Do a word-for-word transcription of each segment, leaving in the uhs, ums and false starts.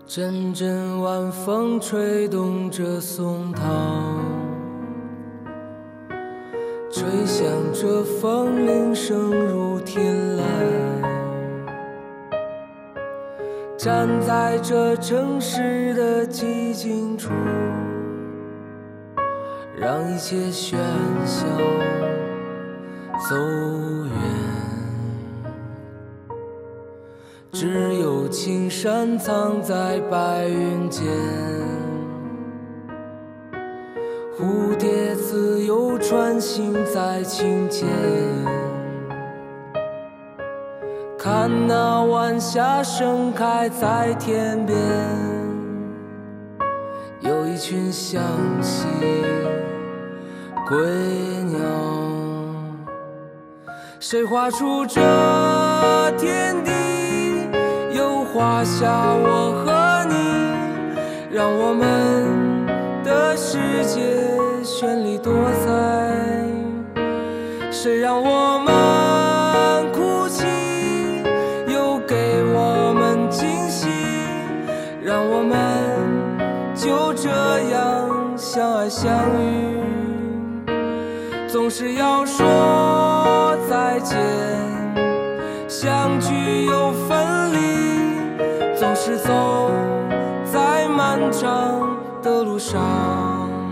阵阵晚风吹动着松涛，吹响着风铃声如天籁。站在这城市的寂静处，让一切喧嚣走远。只有青山藏在白云间，蝴蝶自由穿行在清涧。看那晚霞盛开在天边，有一群向西归鸟。谁画出这天地，又画下我和你，让我们的世界绚丽多彩。谁让我们哭泣，又给我们惊喜，让我们就这样相爱相遇。总是要说再见，相聚又分离，总是走在漫长的路上。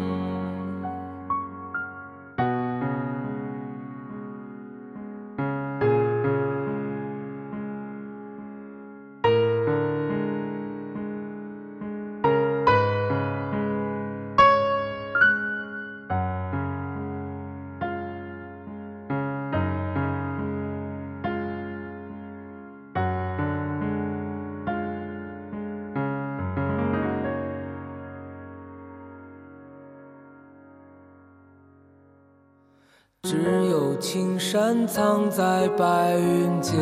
只有青山藏在白云间，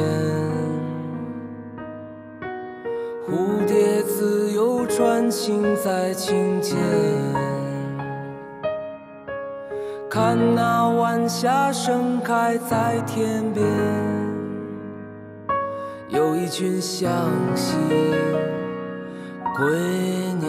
蝴蝶自由穿行在清涧。看那晚霞盛开在天边，有一群向西归鸟。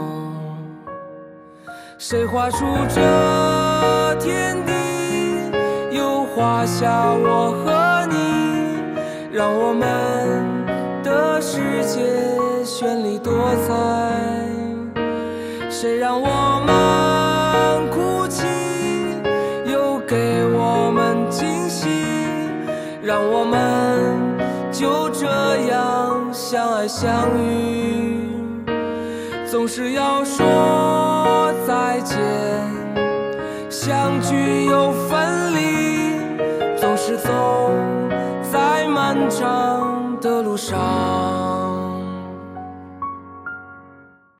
谁画出这天地，画下我和你，让我们的世界绚丽多彩。谁让我们哭泣，又给我们惊喜，让我们就这样相爱相遇。总是要说再见，相聚又分离，总是走在漫长的路上。